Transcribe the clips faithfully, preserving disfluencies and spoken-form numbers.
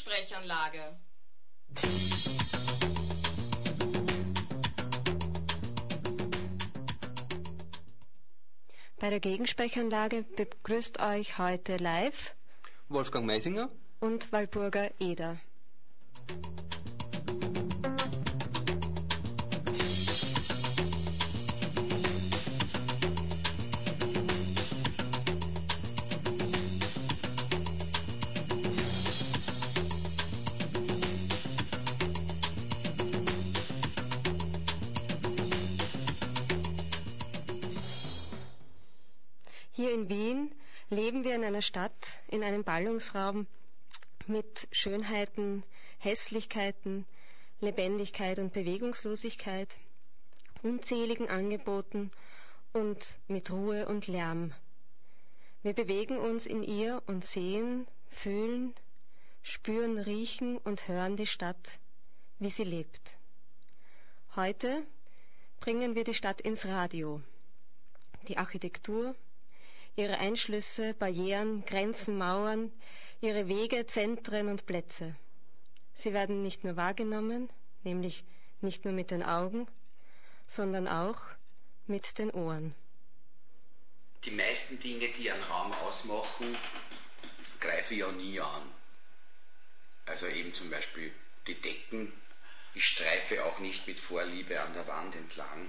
Gegensprechanlage. Bei der Gegensprechanlage begrüßt euch heute live Wolfgang Meisinger und Walpurga Eder. Hier in Wien leben wir in einer Stadt, in einem Ballungsraum mit Schönheiten, Hässlichkeiten, Lebendigkeit und Bewegungslosigkeit, unzähligen Angeboten und mit Ruhe und Lärm. Wir bewegen uns in ihr und sehen, fühlen, spüren, riechen und hören die Stadt, wie sie lebt. Heute bringen wir die Stadt ins Radio. Die Architektur, ihre Einschlüsse, Barrieren, Grenzen, Mauern, ihre Wege, Zentren und Plätze. Sie werden nicht nur wahrgenommen, nämlich nicht nur mit den Augen, sondern auch mit den Ohren. Die meisten Dinge, die einen Raum ausmachen, greife ich ja nie an. Also eben zum Beispiel die Decken. Ich streife auch nicht mit Vorliebe an der Wand entlang.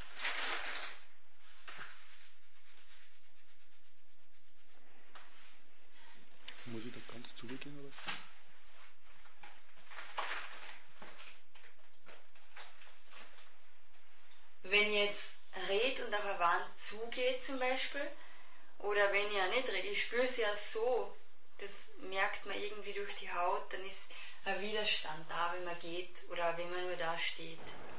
Muss ich da ganz zugehen, oder? Wenn ihr jetzt redet und auf eine Wand zugeht zum Beispiel, oder wenn ihr nicht redet, ich spüre es ja so, das merkt man irgendwie durch die Haut, dann ist ein Widerstand da, wenn man geht oder wenn man nur da steht.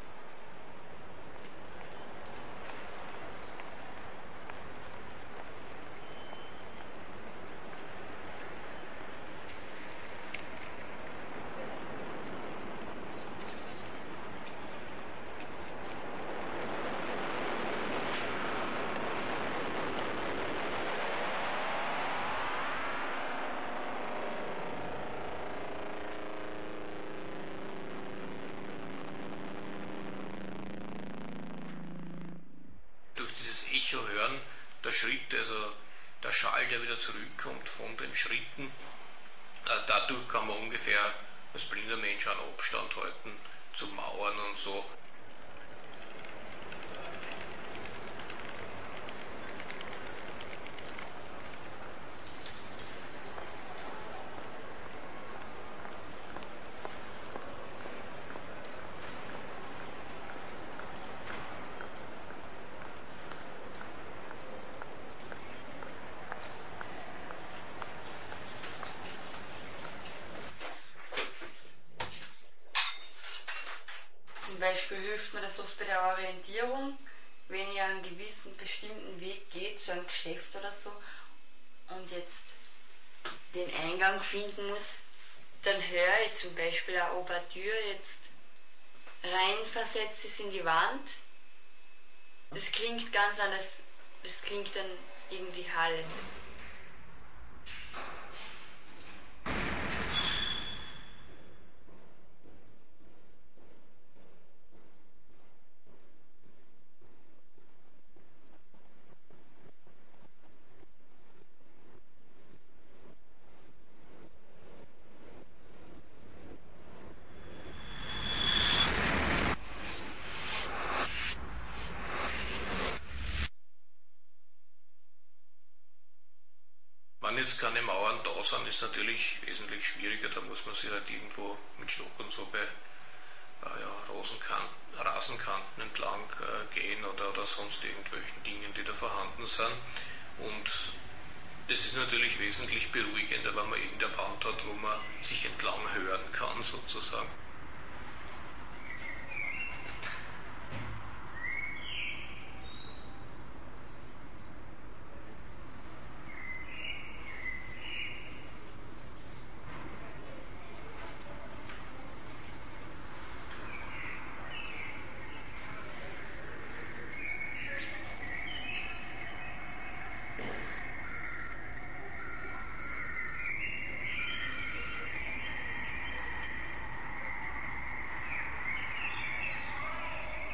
Durch dieses Echo hören, der Schritt, also der Schall, der wieder zurückkommt von den Schritten, äh, dadurch kann man ungefähr als blinder Mensch einen Abstand halten zu Mauern und so. Zum Beispiel hilft mir das oft bei der Orientierung, wenn ihr einen gewissen bestimmten Weg geht, zu einem Geschäft oder so, und jetzt den Eingang finden muss, dann höre ich zum Beispiel auch, ob eine Tür jetzt reinversetzt ist in die Wand. Das klingt ganz anders, das klingt dann irgendwie hallend. Wenn jetzt keine Mauern da sind, ist natürlich wesentlich schwieriger, da muss man sich halt irgendwo mit Stock und so bei äh, ja, Rosenkanten, Rasenkanten entlang äh, gehen oder, oder sonst irgendwelchen Dingen, die da vorhanden sind. Und das ist natürlich wesentlich beruhigender, wenn man irgendeine Wand hat, wo man sich entlang hören kann, sozusagen.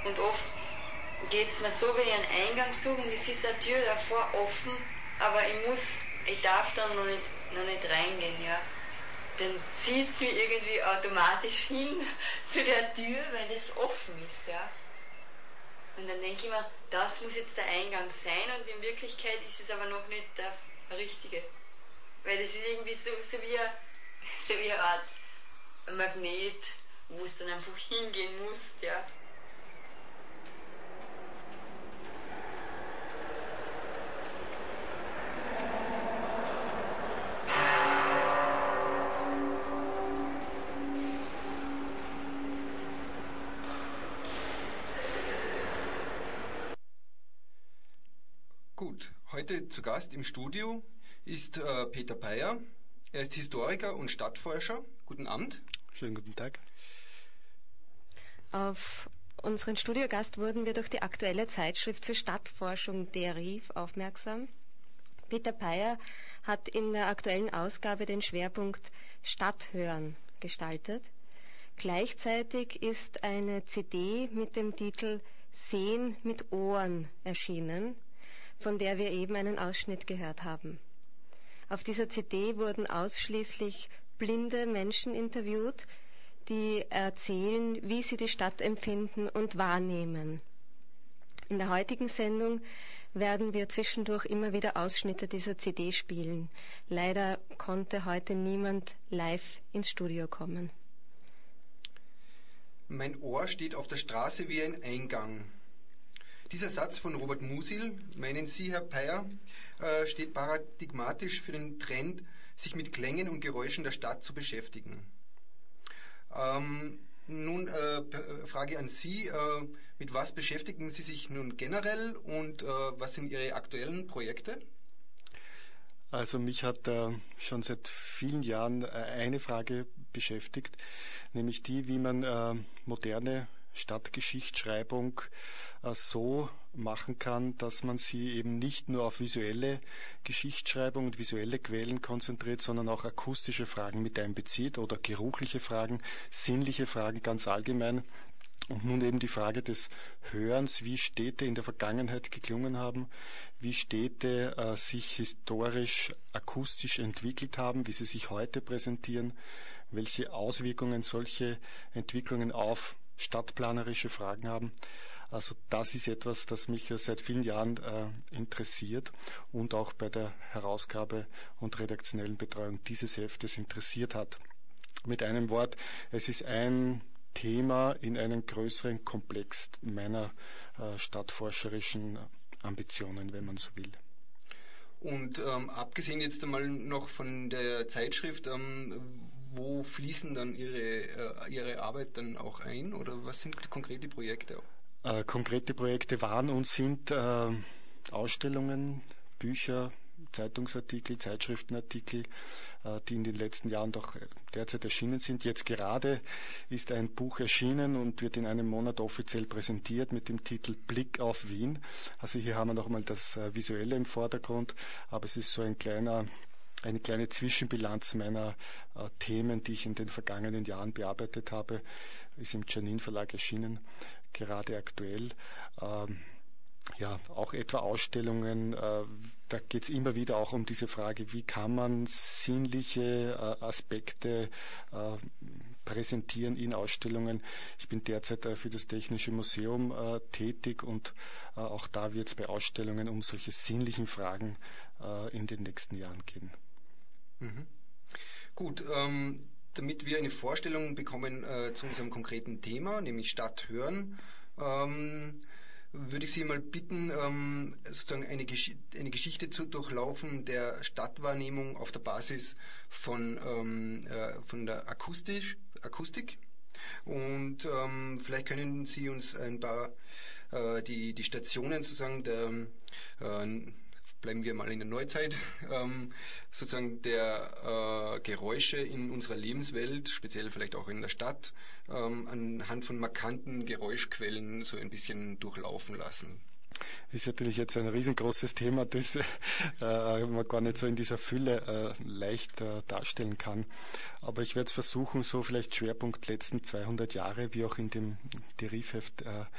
Und oft geht es mir so, wenn ich einen Eingang suche und es ist eine Tür davor offen, aber ich muss, ich darf dann noch nicht, noch nicht reingehen, ja. Dann zieht es mich irgendwie automatisch hin zu der Tür, weil das offen ist, ja. Und dann denke ich mir, das muss jetzt der Eingang sein und in Wirklichkeit ist es aber noch nicht der richtige. Weil das ist irgendwie so, so, wie, eine, so wie eine Art Magnet, wo es dann einfach hingehen muss, ja. Gut, heute zu Gast im Studio ist äh, Peter Peyer. Er ist Historiker und Stadtforscher. Guten Abend. Schönen guten Tag. Auf unseren Studiogast wurden wir durch die aktuelle Zeitschrift für Stadtforschung der R I F aufmerksam. Peter Peyer hat in der aktuellen Ausgabe den Schwerpunkt Stadthören gestaltet. Gleichzeitig ist eine C D mit dem Titel Sehen mit Ohren erschienen, von der wir eben einen Ausschnitt gehört haben. Auf dieser C D wurden ausschließlich blinde Menschen interviewt, die erzählen, wie sie die Stadt empfinden und wahrnehmen. In der heutigen Sendung werden wir zwischendurch immer wieder Ausschnitte dieser C D spielen. Leider konnte heute niemand live ins Studio kommen. Mein Ohr steht auf der Straße wie ein Eingang. Dieser Satz von Robert Musil, meinen Sie, Herr Peyer, äh, steht paradigmatisch für den Trend, sich mit Klängen und Geräuschen der Stadt zu beschäftigen. Ähm, nun äh, Frage an Sie, äh, mit was beschäftigen Sie sich nun generell und äh, was sind Ihre aktuellen Projekte? Also mich hat äh, schon seit vielen Jahren äh, eine Frage beschäftigt, nämlich die, wie man äh, moderne Stadtgeschichtsschreibung äh, so machen kann, dass man sie eben nicht nur auf visuelle Geschichtsschreibung und visuelle Quellen konzentriert, sondern auch akustische Fragen mit einbezieht oder geruchliche Fragen, sinnliche Fragen ganz allgemein. Und nun eben die Frage des Hörens, wie Städte in der Vergangenheit geklungen haben, wie Städte äh, sich historisch akustisch entwickelt haben, wie sie sich heute präsentieren, welche Auswirkungen solche Entwicklungen auf stadtplanerische Fragen haben. Also das ist etwas, das mich seit vielen Jahren äh, interessiert und auch bei der Herausgabe und redaktionellen Betreuung dieses Heftes interessiert hat. Mit einem Wort, es ist ein Thema in einem größeren Komplex meiner äh, stadtforscherischen Ambitionen, wenn man so will. Und ähm, abgesehen jetzt einmal noch von der Zeitschrift, ähm, wo fließen dann Ihre, äh, Ihre Arbeit dann auch ein oder was sind konkrete Projekte? Äh, konkrete Projekte waren und sind äh, Ausstellungen, Bücher, Zeitungsartikel, Zeitschriftenartikel, äh, die in den letzten Jahren doch derzeit erschienen sind. Jetzt gerade ist ein Buch erschienen und wird in einem Monat offiziell präsentiert mit dem Titel Blick auf Wien. Also hier haben wir nochmal das äh, Visuelle im Vordergrund, aber es ist so ein kleiner Eine kleine Zwischenbilanz meiner äh, Themen, die ich in den vergangenen Jahren bearbeitet habe, ist im Janin Verlag erschienen, gerade aktuell. Ähm, ja, auch etwa Ausstellungen, äh, da geht es immer wieder auch um diese Frage, wie kann man sinnliche äh, Aspekte äh, präsentieren in Ausstellungen. Ich bin derzeit äh, für das Technische Museum äh, tätig und äh, auch da wird es bei Ausstellungen um solche sinnlichen Fragen äh, in den nächsten Jahren gehen. Mhm. Gut, ähm, damit wir eine Vorstellung bekommen äh, zu unserem konkreten Thema, nämlich Stadthören, ähm, würde ich Sie mal bitten, ähm, sozusagen eine, Gesch eine Geschichte zu durchlaufen der Stadtwahrnehmung auf der Basis von, ähm, äh, von der Akustisch, Akustik. Und ähm, vielleicht können Sie uns ein paar äh, die, die Stationen sozusagen der äh, bleiben wir mal in der Neuzeit, ähm, sozusagen der äh, Geräusche in unserer Lebenswelt, speziell vielleicht auch in der Stadt, ähm, anhand von markanten Geräuschquellen so ein bisschen durchlaufen lassen. Das ist natürlich jetzt ein riesengroßes Thema, das äh, man gar nicht so in dieser Fülle äh, leicht äh, darstellen kann. Aber ich werde es versuchen, so vielleicht Schwerpunkt letzten zweihundert Jahre, wie auch in dem Derivheft äh,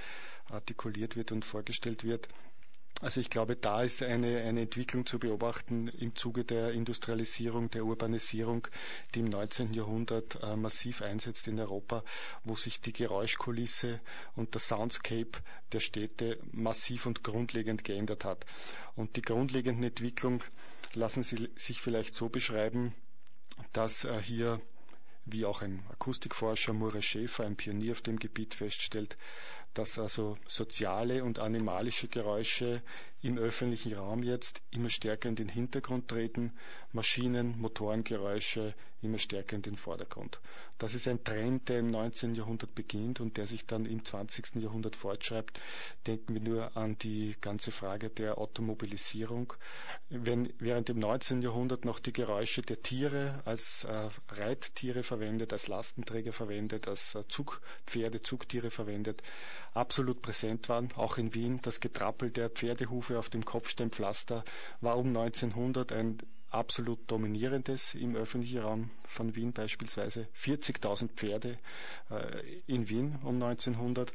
artikuliert wird und vorgestellt wird. Also ich glaube, da ist eine, eine Entwicklung zu beobachten im Zuge der Industrialisierung, der Urbanisierung, die im neunzehnten Jahrhundert äh, massiv einsetzt in Europa, wo sich die Geräuschkulisse und der Soundscape der Städte massiv und grundlegend geändert hat. Und die grundlegende Entwicklung lassen Sie sich vielleicht so beschreiben, dass äh, hier, wie auch ein Akustikforscher Murat Schäfer, ein Pionier auf dem Gebiet, feststellt, dass also soziale und animalische Geräusche im öffentlichen Raum jetzt immer stärker in den Hintergrund treten, Maschinen, Motorengeräusche immer stärker in den Vordergrund. Das ist ein Trend, der im neunzehnten Jahrhundert beginnt und der sich dann im zwanzigsten Jahrhundert fortschreibt. Denken wir nur an die ganze Frage der Automobilisierung. Wenn während im neunzehnten Jahrhundert noch die Geräusche der Tiere als äh, Reittiere verwendet, als Lastenträger verwendet, als äh, Zugpferde, Zugtiere verwendet, absolut präsent waren, auch in Wien. Das Getrappel der Pferdehufe auf dem Kopfsteinpflaster war um neunzehnhundert ein absolut dominierendes im öffentlichen Raum von Wien, beispielsweise vierzigtausend Pferde äh, in Wien um neunzehnhundert.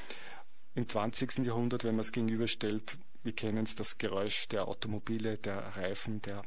Im zwanzigsten Jahrhundert, wenn man es gegenüberstellt, wir kennen es, das Geräusch der Automobile, der Reifen, der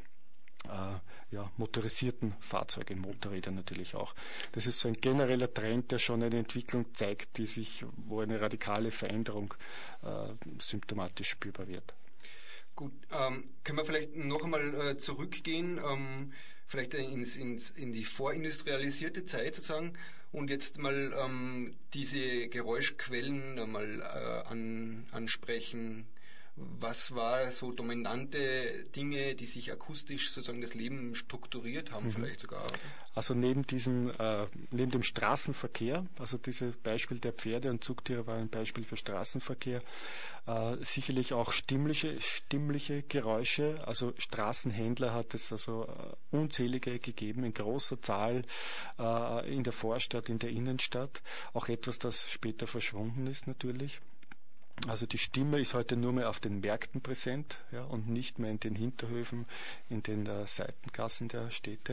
äh, ja, motorisierten Fahrzeuge, Motorräder natürlich auch. Das ist so ein genereller Trend, der schon eine Entwicklung zeigt, die sich, wo eine radikale Veränderung äh, symptomatisch spürbar wird. Gut, ähm, können wir vielleicht noch einmal äh, zurückgehen, ähm, vielleicht ins, ins, in die vorindustrialisierte Zeit sozusagen und jetzt mal ähm, diese Geräuschquellen mal äh, an, ansprechen. Was war so dominante Dinge, die sich akustisch sozusagen das Leben strukturiert haben, mhm. vielleicht sogar? Also neben diesem, äh, neben dem Straßenverkehr, also dieses Beispiel der Pferde und Zugtiere war ein Beispiel für Straßenverkehr, äh, sicherlich auch stimmliche, stimmliche Geräusche, also Straßenhändler hat es also äh, unzählige gegeben, in großer Zahl äh, in der Vorstadt, in der Innenstadt, auch etwas, das später verschwunden ist natürlich. Also die Stimme ist heute nur mehr auf den Märkten präsent, ja, und nicht mehr in den Hinterhöfen, in den äh, Seitengassen der Städte.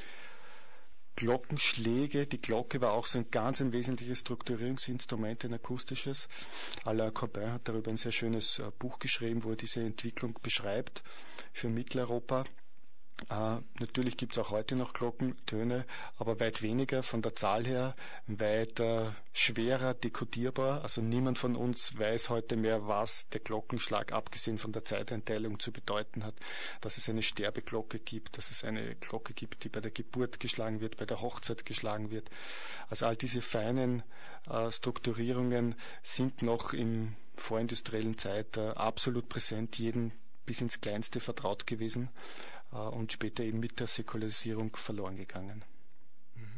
Glockenschläge, die Glocke war auch so ein ganz ein wesentliches Strukturierungsinstrument, ein akustisches. Alain Corbin hat darüber ein sehr schönes äh, Buch geschrieben, wo er diese Entwicklung beschreibt für Mitteleuropa. Äh, natürlich gibt es auch heute noch Glockentöne, aber weit weniger von der Zahl her, weit äh, schwerer dekodierbar. Also niemand von uns weiß heute mehr, was der Glockenschlag, abgesehen von der Zeiteinteilung, zu bedeuten hat. Dass es eine Sterbeglocke gibt, dass es eine Glocke gibt, die bei der Geburt geschlagen wird, bei der Hochzeit geschlagen wird. Also all diese feinen äh, Strukturierungen sind noch in vorindustriellen Zeit äh, absolut präsent, jedem bis ins Kleinste vertraut gewesen und später eben mit der Säkularisierung verloren gegangen. Mhm.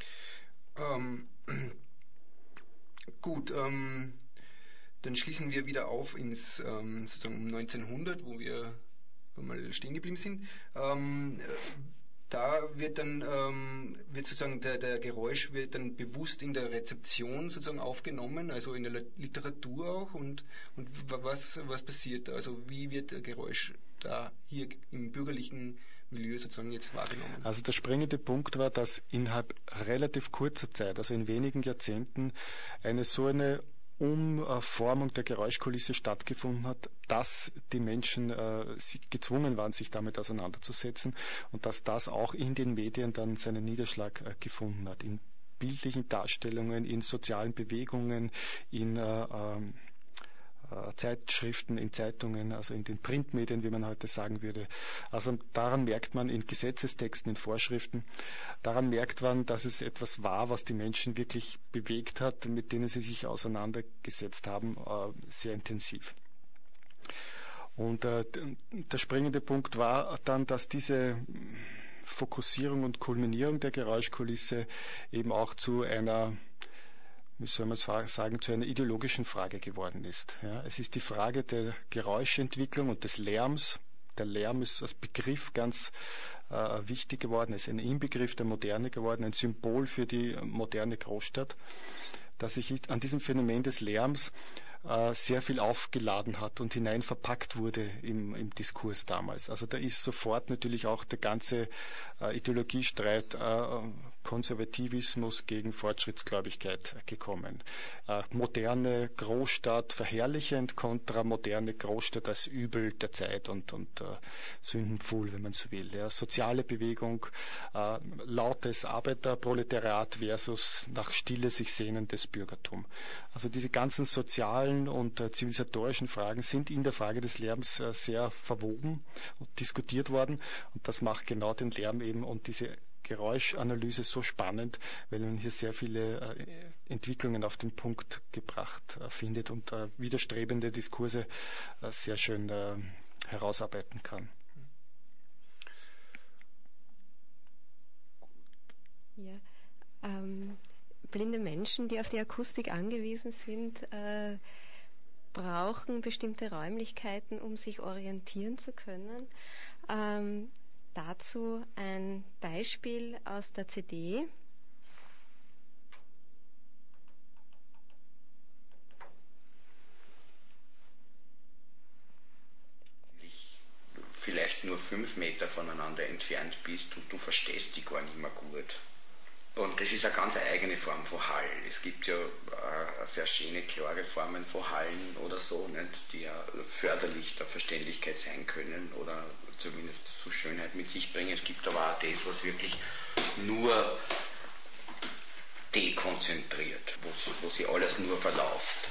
Ähm, gut, ähm, dann schließen wir wieder auf ins ähm, sozusagen um neunzehnhundert, wo wir mal stehen geblieben sind. Ähm, da wird dann ähm, wird sozusagen der, der Geräusch wird dann bewusst in der Rezeption sozusagen aufgenommen, also in der Literatur auch, und, und was, was passiert da? Also wie wird der Geräusch da hier im bürgerlichen Milieu sozusagen jetzt wahrgenommen? Also der springende Punkt war, dass innerhalb relativ kurzer Zeit, also in wenigen Jahrzehnten, eine so eine Umformung der Geräuschkulisse stattgefunden hat, dass die Menschen äh, gezwungen waren, sich damit auseinanderzusetzen und dass das auch in den Medien dann seinen Niederschlag äh, gefunden hat, in bildlichen Darstellungen, in sozialen Bewegungen, in äh, äh, Zeitschriften, in Zeitungen, also in den Printmedien, wie man heute sagen würde. Also daran merkt man in Gesetzestexten, in Vorschriften, daran merkt man, dass es etwas war, was die Menschen wirklich bewegt hat, mit denen sie sich auseinandergesetzt haben, sehr intensiv. Und äh, der springende Punkt war dann, dass diese Fokussierung und Kulminierung der Geräuschkulisse eben auch zu einer, wie soll man es sagen, zu einer ideologischen Frage geworden ist. Ja, es ist die Frage der Geräuschentwicklung und des Lärms. Der Lärm ist als Begriff ganz äh, wichtig geworden, ist ein Inbegriff der Moderne geworden, ein Symbol für die moderne Großstadt, dass sich an diesem Phänomen des Lärms äh, sehr viel aufgeladen hat und hinein verpackt wurde im, im Diskurs damals. Also da ist sofort natürlich auch der ganze äh, Ideologiestreit äh, Konservativismus gegen Fortschrittsgläubigkeit gekommen. Äh, moderne Großstadt verherrlichend kontra moderne Großstadt als Übel der Zeit und, und äh, sündenpfuhl, wenn man so will. Ja. Soziale Bewegung, äh, lautes Arbeiterproletariat versus nach Stille sich sehnendes Bürgertum. Also diese ganzen sozialen und äh, zivilisatorischen Fragen sind in der Frage des Lärms äh, sehr verwoben und diskutiert worden, und das macht genau den Lärm eben und diese Geräuschanalyse so spannend, weil man hier sehr viele äh, Entwicklungen auf den Punkt gebracht äh, findet und äh, widerstrebende Diskurse äh, sehr schön äh, herausarbeiten kann. Ja, ähm, blinde Menschen, die auf die Akustik angewiesen sind, äh, brauchen bestimmte Räumlichkeiten, um sich orientieren zu können. Ähm, dazu ein Beispiel aus der C D. Vielleicht nur fünf Meter voneinander entfernt bist und du verstehst die gar nicht mehr gut. Und das ist eine ganz eigene Form von Hall. Es gibt ja äh, sehr schöne, klare Formen von Hallen oder so, nicht, die ja förderlich der Verständlichkeit sein können oder zumindest so Schönheit mit sich bringen. Es gibt aber auch das, was wirklich nur dekonzentriert, wo, wo sich alles nur verläuft.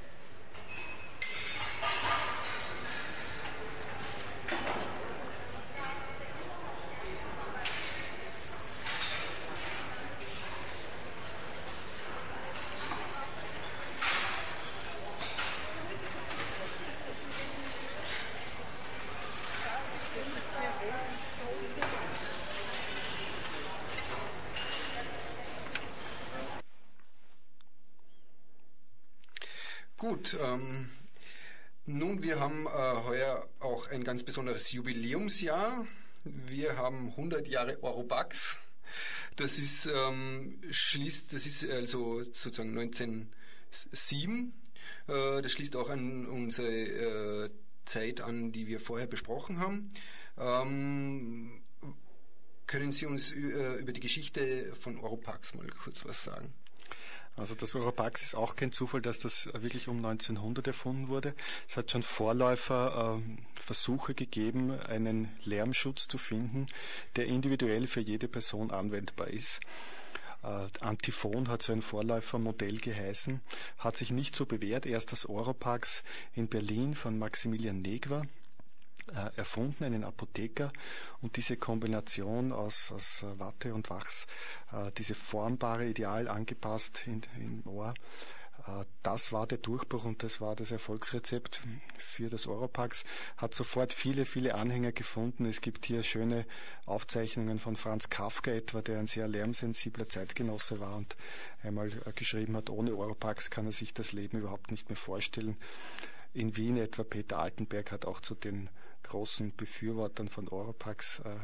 Gut, ähm, nun, wir haben äh, heuer auch ein ganz besonderes Jubiläumsjahr. Wir haben hundert Jahre Oropax. Das ist, ähm, schließt, das ist also sozusagen neunzehnhundertsieben. Äh, das schließt auch an unsere äh, Zeit an, die wir vorher besprochen haben. Ähm, können Sie uns äh, über die Geschichte von Oropax mal kurz was sagen? Also das Oropax ist auch kein Zufall, dass das wirklich um neunzehnhundert erfunden wurde. Es hat schon Vorläufer äh, Versuche gegeben, einen Lärmschutz zu finden, der individuell für jede Person anwendbar ist. Äh, Antiphon hat so ein Vorläufermodell geheißen, hat sich nicht so bewährt. Erst das Oropax in Berlin von Maximilian Negwa Äh, erfunden, einen Apotheker, und diese Kombination aus, aus Watte und Wachs, äh, diese formbare, ideal angepasst in, im Ohr, äh, das war der Durchbruch und das war das Erfolgsrezept für das Oropax, hat sofort viele, viele Anhänger gefunden. Es gibt hier schöne Aufzeichnungen von Franz Kafka etwa, der ein sehr lärmsensibler Zeitgenosse war und einmal äh, geschrieben hat, ohne Oropax kann er sich das Leben überhaupt nicht mehr vorstellen. In Wien etwa Peter Altenberg hat auch zu den großen Befürwortern von Oropax äh,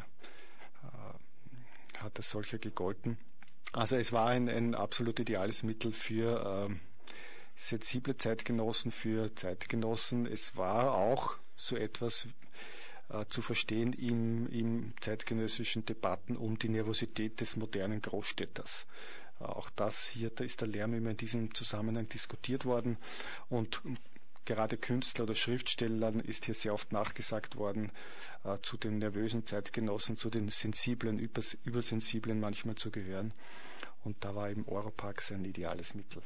äh, hat es solcher gegolten. Also es war ein, ein absolut ideales Mittel für äh, sensible Zeitgenossen, für Zeitgenossen. Es war auch so etwas äh, zu verstehen im, im zeitgenössischen Debatten um die Nervosität des modernen Großstädters. Äh, auch das, hier da ist der Lärm immer in diesem Zusammenhang diskutiert worden, und gerade Künstler oder Schriftstellern ist hier sehr oft nachgesagt worden, äh, zu den nervösen Zeitgenossen, zu den sensiblen, übers, übersensiblen manchmal zu gehören. Und da war eben Oropax ein ideales Mittel.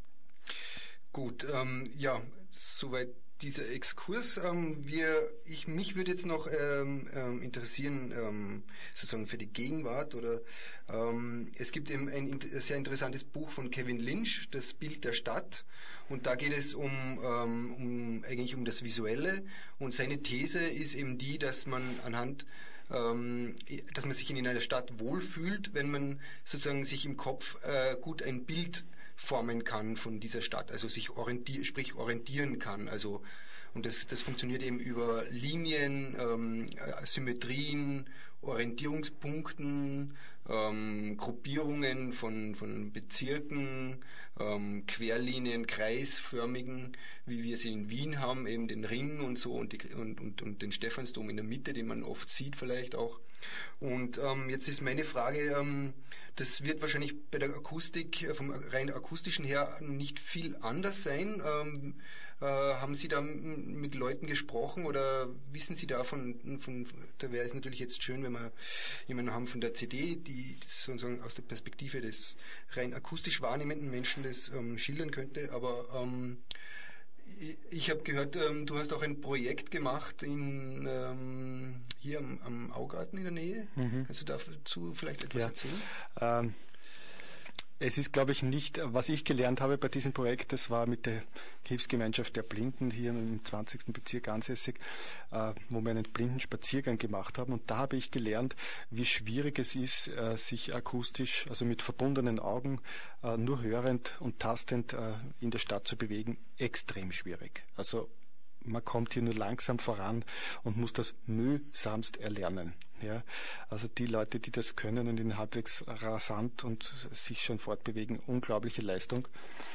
Gut, ähm, ja, soweit dieser Exkurs. Ähm, wir, ich, mich würde jetzt noch ähm, ähm, interessieren, ähm, sozusagen für die Gegenwart, oder ähm, es gibt eben ein, ein sehr interessantes Buch von Kevin Lynch, Das Bild der Stadt, und da geht es um, ähm, um eigentlich um das Visuelle, und seine These ist eben die, dass man anhand ähm, dass man sich in einer Stadt wohlfühlt, wenn man sozusagen sich im Kopf äh, gut ein Bild formen kann von dieser Stadt, also sich orientieren, sprich orientieren kann. Also, und das, das funktioniert eben über Linien, ähm, Symmetrien, Orientierungspunkten, ähm, Gruppierungen von, von Bezirken, ähm, Querlinien, kreisförmigen, wie wir sie in Wien haben, eben den Ring und so, und, die, und, und, und den Stephansdom in der Mitte, den man oft sieht vielleicht auch. Und ähm, jetzt ist meine Frage, ähm, das wird wahrscheinlich bei der Akustik, vom rein akustischen her, nicht viel anders sein. Ähm, äh, haben Sie da m- mit Leuten gesprochen oder wissen Sie da von, von da wäre es natürlich jetzt schön, wenn wir jemanden haben von der C D, die das sozusagen aus der Perspektive des rein akustisch wahrnehmenden Menschen das ähm, schildern könnte, aber ähm, ich, ich habe gehört, ähm, du hast auch ein Projekt gemacht in, ähm, hier am, am Augarten in der Nähe. Mhm. Kannst du dazu vielleicht etwas Ja. erzählen? Ähm, Es ist, glaube ich, nicht, was ich gelernt habe bei diesem Projekt, das war mit der Hilfsgemeinschaft der Blinden hier im zwanzigsten Bezirk ansässig, äh, wo wir einen Blindenspaziergang gemacht haben. Und da habe ich gelernt, wie schwierig es ist, äh, sich akustisch, also mit verbundenen Augen, äh, nur hörend und tastend äh, in der Stadt zu bewegen. Extrem schwierig. Also man kommt hier nur langsam voran und muss das mühsamst erlernen. Ja, also die Leute, die das können und in halbwegs rasant und sich schon fortbewegen, unglaubliche Leistung.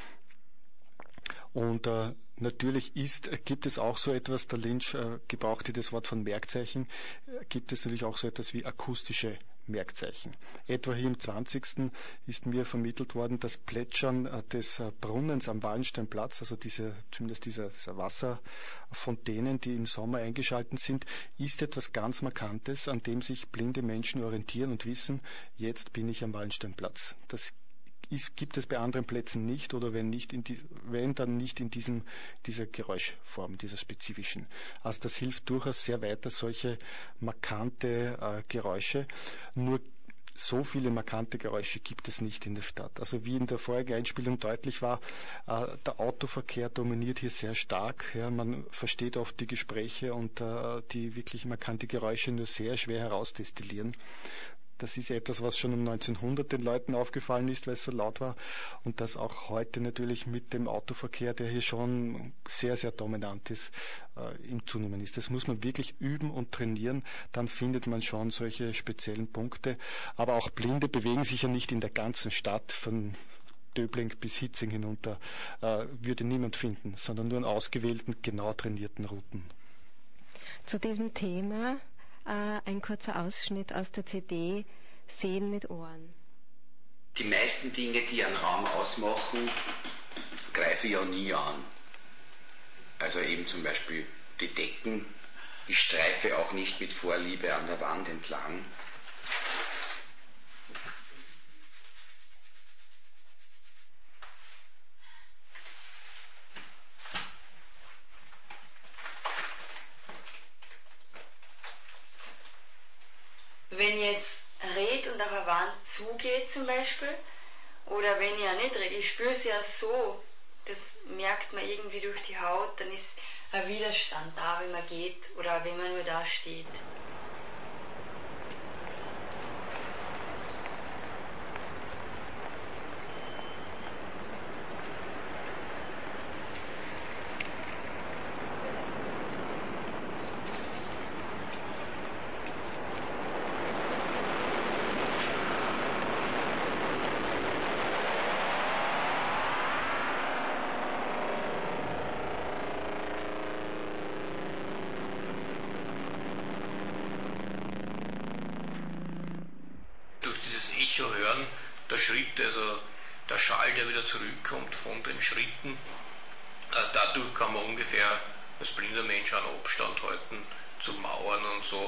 Und äh, natürlich ist, gibt es auch so etwas, der Lynch äh, gebrauchte das Wort von Merkzeichen, äh, gibt es natürlich auch so etwas wie akustische Merkzeichen. Etwa hier im zwanzigsten ist mir vermittelt worden, das Plätschern äh, des äh, Brunnens am Wallensteinplatz, also diese, zumindest dieser, dieser Wasserfontänen, die im Sommer eingeschaltet sind, ist etwas ganz Markantes, an dem sich blinde Menschen orientieren und wissen, jetzt bin ich am Wallensteinplatz. Das Ist, gibt es bei anderen Plätzen nicht oder wenn nicht in die, wenn dann nicht in diesem, dieser Geräuschform, dieser spezifischen. Also das hilft durchaus sehr weiter, solche markante äh, Geräusche. Nur so viele markante Geräusche gibt es nicht in der Stadt. Also wie in der vorigen Einspielung deutlich war, äh, der Autoverkehr dominiert hier sehr stark. Ja, man versteht oft die Gespräche und äh, die wirklich markante Geräusche nur sehr schwer herausdestillieren. Das ist etwas, was schon um neunzehnhundert den Leuten aufgefallen ist, weil es so laut war. Und das auch heute natürlich mit dem Autoverkehr, der hier schon sehr, sehr dominant ist, äh, im Zunehmen ist. Das muss man wirklich üben und trainieren. Dann findet man schon solche speziellen Punkte. Aber auch Blinde bewegen sich ja nicht in der ganzen Stadt von Döbling bis Hitzing hinunter. Äh, würde niemand finden, sondern nur in ausgewählten, genau trainierten Routen. Zu diesem Thema Äh, ein kurzer Ausschnitt aus der C D Sehen mit Ohren. Die meisten Dinge, die einen Raum ausmachen, greife ich ja nie an. Also eben zum Beispiel die Decken. Ich streife auch nicht mit Vorliebe an der Wand entlang. Wenn ich jetzt rede und auf eine Wand zugeht zum Beispiel, oder wenn ich ja nicht rede, ich spüre es ja so, das merkt man irgendwie durch die Haut, dann ist ein Widerstand da, wenn man geht oder wenn man nur da steht. Hören, der Schritt, also der Schall, der wieder zurückkommt von den Schritten, dadurch kann man ungefähr als blinder Mensch einen Abstand halten zu Mauern und so.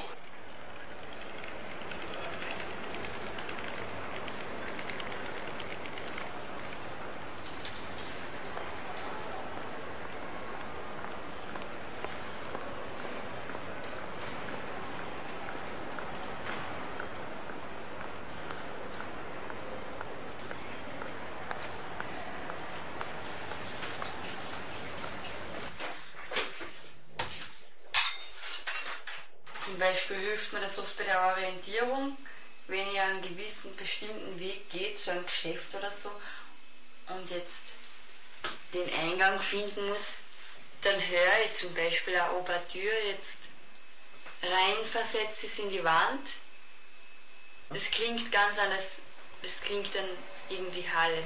Zum Beispiel hilft mir das oft bei der Orientierung, wenn ich einen gewissen bestimmten Weg geht, zu einem Geschäft oder so, und jetzt den Eingang finden muss, dann höre ich zum Beispiel auch, ob eine Tür jetzt reinversetzt ist in die Wand. Das klingt ganz anders, das klingt dann irgendwie hallend.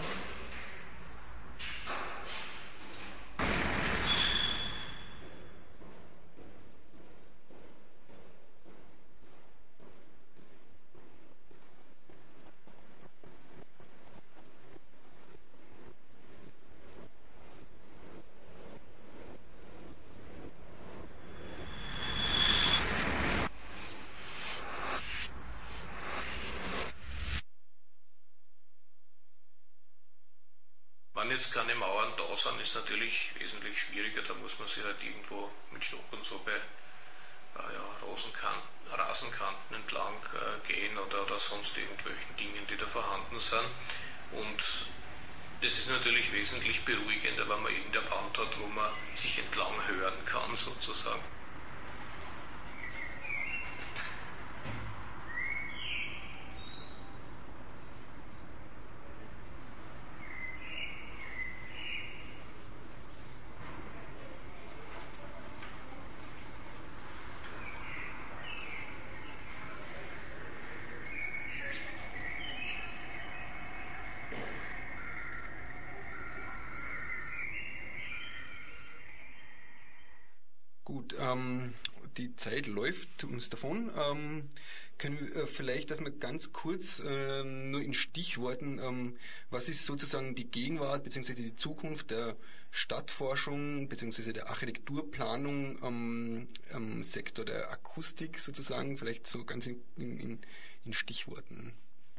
jetzt keine Mauern da sind, ist natürlich wesentlich schwieriger. Da muss man sich halt irgendwo mit Stock und so bei äh, ja, Rosenkanten, Rasenkanten entlang äh, gehen oder, oder sonst irgendwelchen Dingen, die da vorhanden sind. Und das ist natürlich wesentlich beruhigender, wenn man irgendeine Wand hat, wo man sich entlang hören kann, sozusagen. Gut, ähm, die Zeit läuft uns davon. Ähm, können wir äh, vielleicht, dass wir ganz kurz ähm, nur in Stichworten, ähm, was ist sozusagen die Gegenwart bzw. die Zukunft der Stadtforschung bzw. der Architekturplanung am, am Sektor der Akustik sozusagen, vielleicht so ganz in, in, in Stichworten?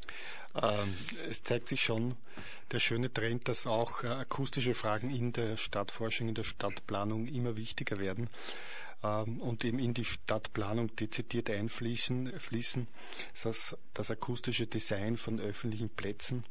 Es zeigt sich schon der schöne Trend, dass auch akustische Fragen in der Stadtforschung, in der Stadtplanung immer wichtiger werden und eben in die Stadtplanung dezidiert einfließen, fließen. Das heißt, das akustische Design von öffentlichen Plätzen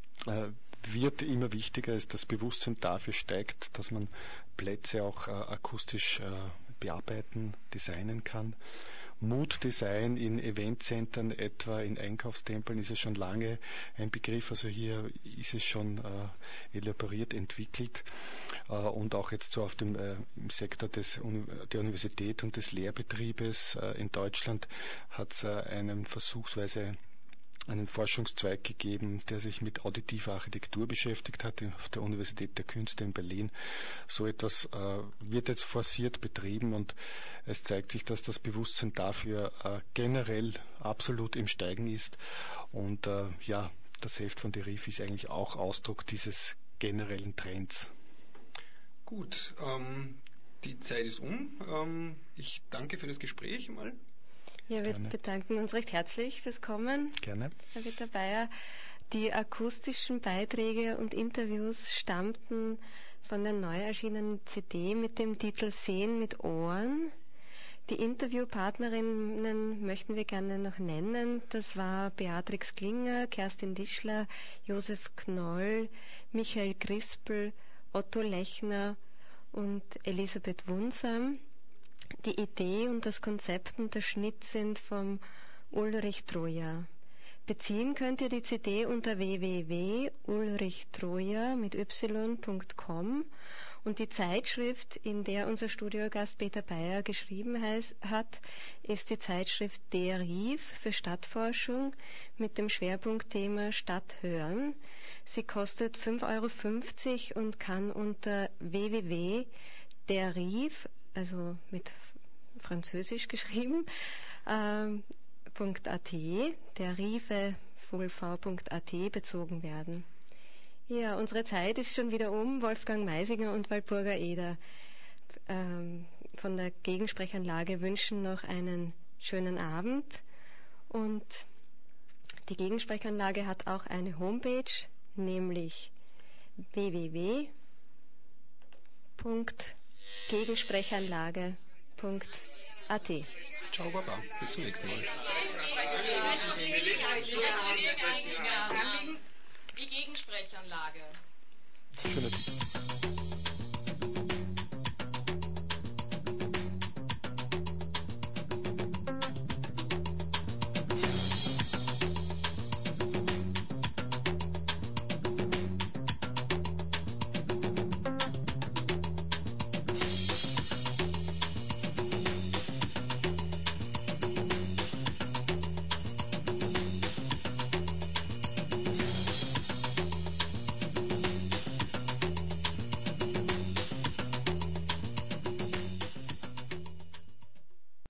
wird immer wichtiger, als das Bewusstsein dafür steigt, dass man Plätze auch akustisch bearbeiten, designen kann. Mood-Design in Eventzentren, etwa in Einkaufstempeln, ist es schon lange ein Begriff. Also hier ist es schon äh, elaboriert, entwickelt. Äh, und auch jetzt so auf dem äh, im Sektor des, der Universität und des Lehrbetriebes äh, in Deutschland hat es äh, einen versuchsweise einen Forschungszweig gegeben, der sich mit auditiver Architektur beschäftigt hat, auf der Universität der Künste in Berlin. So etwas äh, wird jetzt forciert betrieben und es zeigt sich, dass das Bewusstsein dafür äh, generell absolut im Steigen ist. Und äh, ja, das Heft von Deriv ist eigentlich auch Ausdruck dieses generellen Trends. Gut, ähm, die Zeit ist um. Ähm, ich danke für das Gespräch mal. Ja, wir Gerne. bedanken uns recht herzlich fürs Kommen. Gerne. Herr Witter-Bayer. Die akustischen Beiträge und Interviews stammten von der neu erschienenen C D mit dem Titel Sehen mit Ohren. Die Interviewpartnerinnen möchten wir gerne noch nennen. Das war Beatrix Klinger, Kerstin Dischler, Josef Knoll, Michael Crispel, Otto Lechner und Elisabeth Wunsam. Die Idee und das Konzept und der Schnitt sind vom Ulrich Troja. Beziehen könnt ihr die C D unter w w w punkt ulrich troja mit y punkt com und die Zeitschrift, in der unser Studiogast Peter Bayer geschrieben heißt, hat, ist die Zeitschrift Deriv für Stadtforschung mit dem Schwerpunktthema Stadt hören. Sie kostet fünf Euro fünfzig und kann unter w w w punkt deriv, also mit Französisch geschrieben, äh, .at, derive punkt at bezogen werden. Ja, unsere Zeit ist schon wieder um. Wolfgang Meisinger und Walpurga Eder ähm, von der Gegensprechanlage wünschen noch einen schönen Abend. Und die Gegensprechanlage hat auch eine Homepage, nämlich w w w punkt gegensprechanlage punkt at. Ciao, Baba. Bis zum nächsten Mal. Die Gegensprechanlage. Schöner Titel.